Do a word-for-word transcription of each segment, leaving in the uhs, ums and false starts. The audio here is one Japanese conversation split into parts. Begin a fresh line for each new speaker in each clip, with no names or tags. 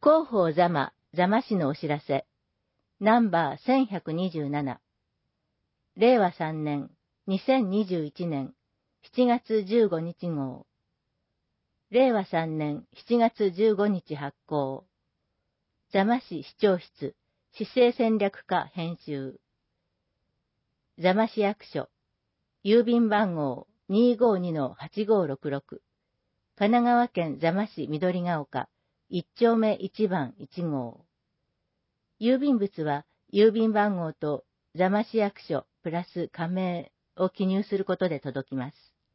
広報座間、座間市のお知らせ、ナンバーせんひゃくにじゅうなな、れいわさんねん、にせんにじゅういちねんしちがつじゅうごにち号、れいわさんねんしちがつじゅうごにち発行、座間市市長室、市政戦略課編集、座間市役所、郵便番号 にーごーにのはちごーろくろく、神奈川県座間市緑ヶ丘いっちょうめいちばんいち号。郵便物は郵便番号と座間市役所プラス加盟を記入することで届きます。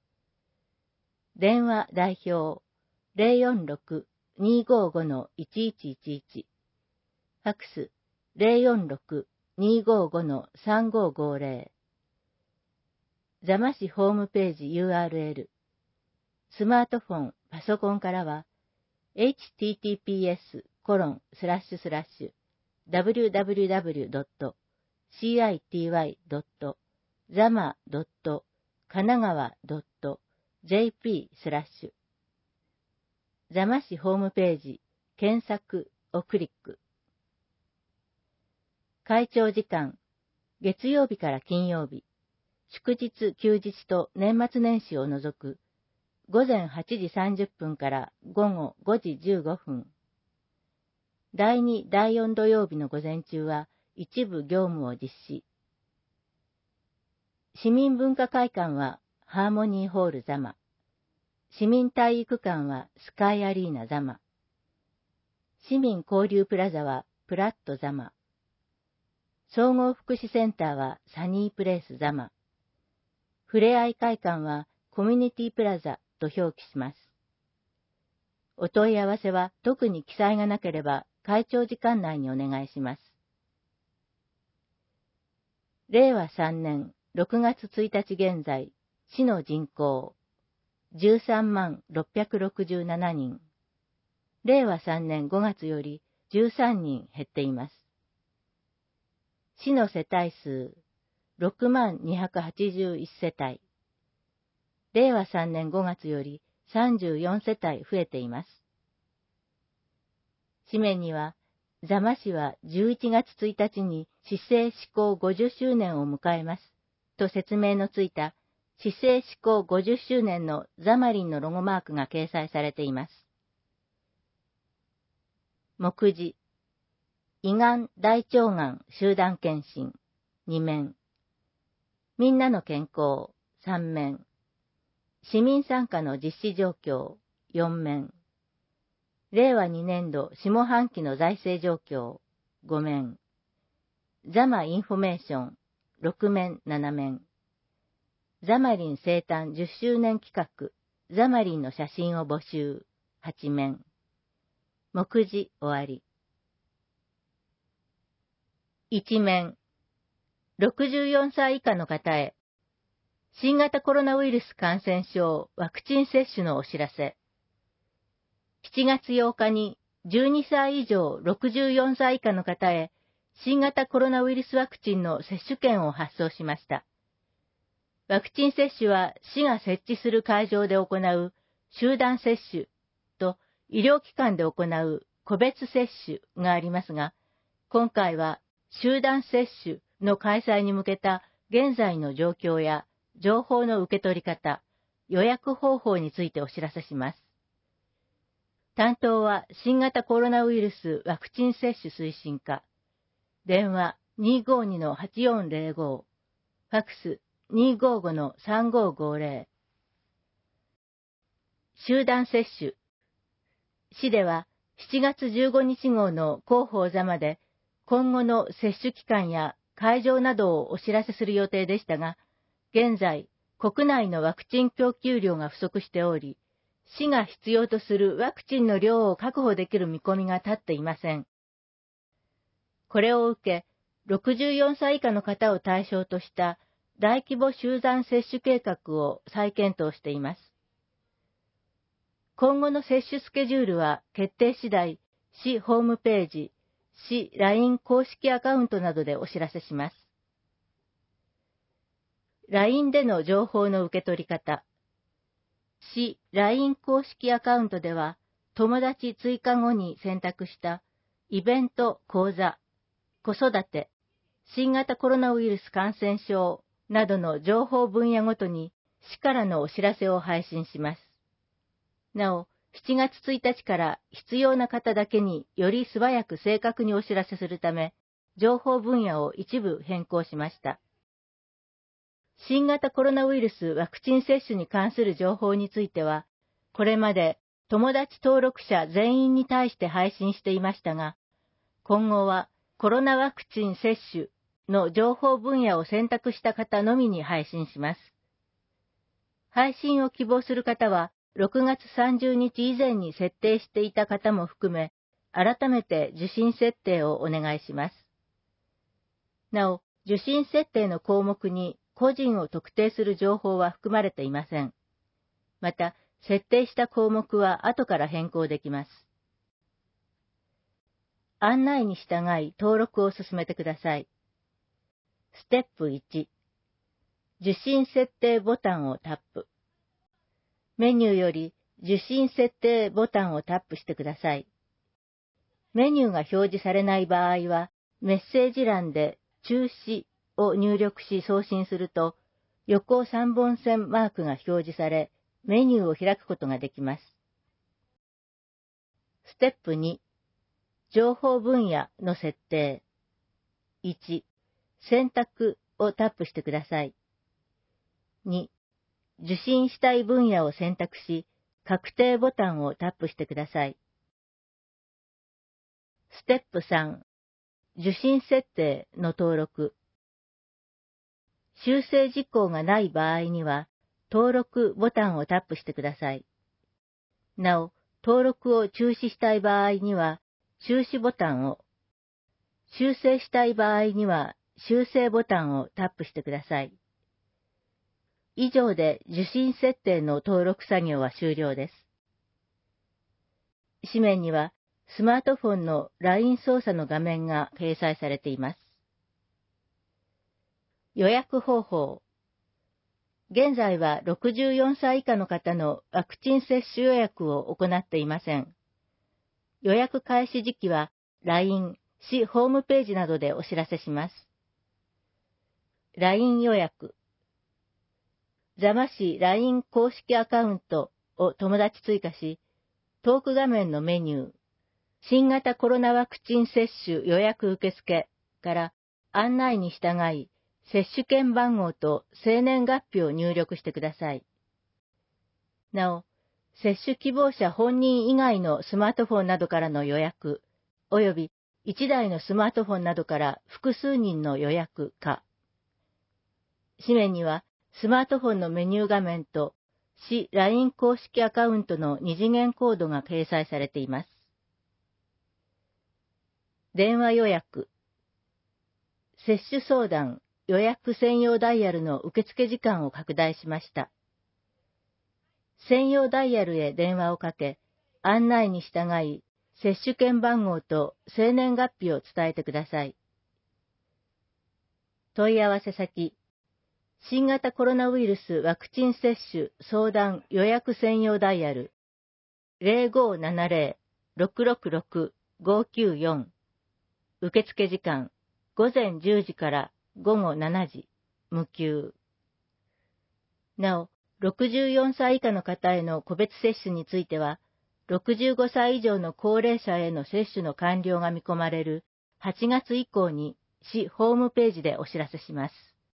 電話代表 ゼロよんろく にーごーご のいちいちいちいち、ファックス ゼロよんろく にーごーご のさんごーごーぜろ、座間市ホームページ ユーアールエル、スマートフォン、パソコンからは エイチティーティーピーエスコロンスラッシュスラッシュダブリューダブリューダブリュードットシーアイティーワイドットザマドットカナガワドットジェーピースラッシュ座間市ホームページ検索をクリック。会長時間、月曜日から金曜日、祝日休日と年末年始を除くごぜんはちじさんじゅっぷんからごごごじじゅうごふん。だいに、だいよん土曜日の午前中は一部業務を実施。市民文化会館はハーモニーホール座間。市民体育館はスカイアリーナ座間。市民交流プラザはプラット座間。総合福祉センターはサニープレイス座間。ふれあい会館はコミュニティプラザと表記します。お問い合わせは特に記載がなければ会長時間内にお願いします。れいわさんねんろくがつついたち現在、市の人口じゅうさんまんろっぴゃくろくじゅうななにん。れいわさんねんごがつよりじゅうさんにん減っています。市の世帯数ろくまんにひゃくはちじゅういち世帯。れいわさんねんごがつよりさんじゅうよん世帯増えています。紙面には、座間市はじゅういちがつついたちに市政施行ごじゅっしゅうねんを迎えます、と説明のついた市政施行ごじゅっしゅうねんのザマリンのロゴマークが掲載されています。目次、胃がん大腸がん集団検診に面、みんなの健康さん面、市民参加の実施状況よん面、れいわにねんど下半期の財政状況ご面、座間インフォメーションろく面なな面、ザマリン生誕じゅっしゅうねん企画ザマリンの写真を募集はち面、目次終わり。いち面、ろくじゅうよんさい以下の方へ、新型コロナウイルス感染症ワクチン接種のお知らせ。しちがつようかにじゅうにさい以上ろくじゅうよんさい以下の方へ、新型コロナウイルスワクチンの接種券を発送しました。ワクチン接種は市が設置する会場で行う集団接種と医療機関で行う個別接種がありますが、今回は集団接種の開催に向けた現在の状況や情報の受け取り方、予約方法についてお知らせします。担当は新型コロナウイルスワクチン接種推進課、電話 にーごーにのはちよんぜろご、ファックス にーごーごのさんごーごーぜろ。集団接種。市ではしちがつじゅうごにち号の広報座間で今後の接種期間や会場などをお知らせする予定でしたが、現在国内のワクチン供給量が不足しており、市が必要とするワクチンの量を確保できる見込みが立っていません。これを受け、ろくじゅうよんさい以下の方を対象とした大規模集団接種計画を再検討しています。今後の接種スケジュールは決定次第、市ホームページ、市 ライン 公式アカウントなどでお知らせします。ライン での情報の受け取り方。市 ライン 公式アカウントでは、 友達追加後に選択したイベント、講座、子育て、新型コロナウイルス感染症などの情報分野ごとに市からのお知らせを配信します。なお、しちがつついたちから必要な方だけにより素早く正確にお知らせするため、情報分野を一部変更しました。新型コロナウイルスワクチン接種に関する情報については、これまで友達登録者全員に対して配信していましたが、今後はコロナワクチン接種の情報分野を選択した方のみに配信します。配信を希望する方は、ろくがつさんじゅうにち以前に設定していた方も含め、改めて受信設定をお願いします。なお、受信設定の項目に個人を特定する情報は含まれていません。また、設定した項目は後から変更できます。案内に従い登録を進めてください。ステップいち、受信設定ボタンをタップ。メニューより受信設定ボタンをタップしてください。メニューが表示されない場合は、メッセージ欄で中止を入力し送信すると、横さんぼん線マークが表示され、メニューを開くことができます。ステップに、情報分野の設定。いち、選択をタップしてください。に、受信したい分野を選択し、確定ボタンをタップしてください。ステップさん、受信設定の登録。修正事項がない場合には、登録ボタンをタップしてください。なお、登録を中止したい場合には、中止ボタンを、修正したい場合には、修正ボタンをタップしてください。以上で受信設定の登録作業は終了です。紙面には、スマートフォンの ライン 操作の画面が掲載されています。予約方法。現在はろくじゅうよんさい以下の方のワクチン接種予約を行っていません。予約開始時期は ライン、市ホームページなどでお知らせします。ライン 予約。座間市 ライン 公式アカウントを友達追加し、トーク画面のメニュー、新型コロナワクチン接種予約受付から案内に従い、接種券番号と生年月日を入力してください。なお、接種希望者本人以外のスマートフォンなどからの予約、およびいちだいのスマートフォンなどから複数人の予約か。紙面には、スマートフォンのメニュー画面と、市 ライン 公式アカウントの二次元コードが掲載されています。電話予約。接種相談、予約専用ダイヤルの受付時間を拡大しました。専用ダイヤルへ電話をかけ、案内に従い、接種券番号と生年月日を伝えてください。問い合わせ先、新型コロナウイルスワクチン接種相談予約専用ダイヤル ゼロごーななゼロ ろくろくろく ごきゅうよん受付時間ごぜんじゅうじからごごしちじ無給。なお、ろくじゅうよんさい以下の方への個別接種については、ろくじゅうごさい以上の高齢者への接種の完了が見込まれるはちがつ以降に市ホームページでお知らせします。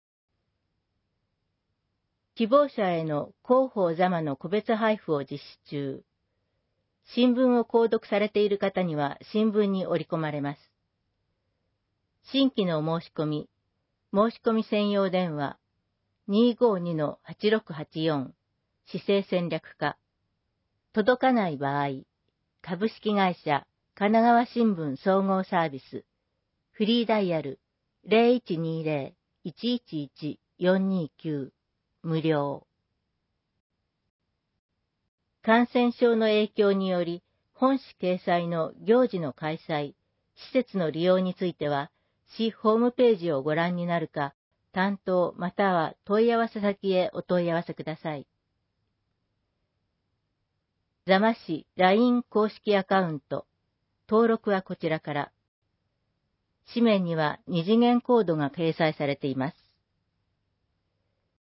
希望者への広報座間の個別配布を実施中。新聞を購読されている方には新聞に織り込まれます。新規の申し込み、申し込み専用電話 にーごーにーはちろくはちよん 市政戦略課。届かない場合、株式会社神奈川新聞総合サービスフリーダイヤル ゼロいちにーゼロ いちいちいち よんにーきゅう無料。感染症の影響により、本市掲載の行事の開催、施設の利用については、市ホームページをご覧になるか、担当または問い合わせ先へお問い合わせください。 座間市 ライン 公式アカウント。登録はこちらから。紙面には二次元コードが掲載されています。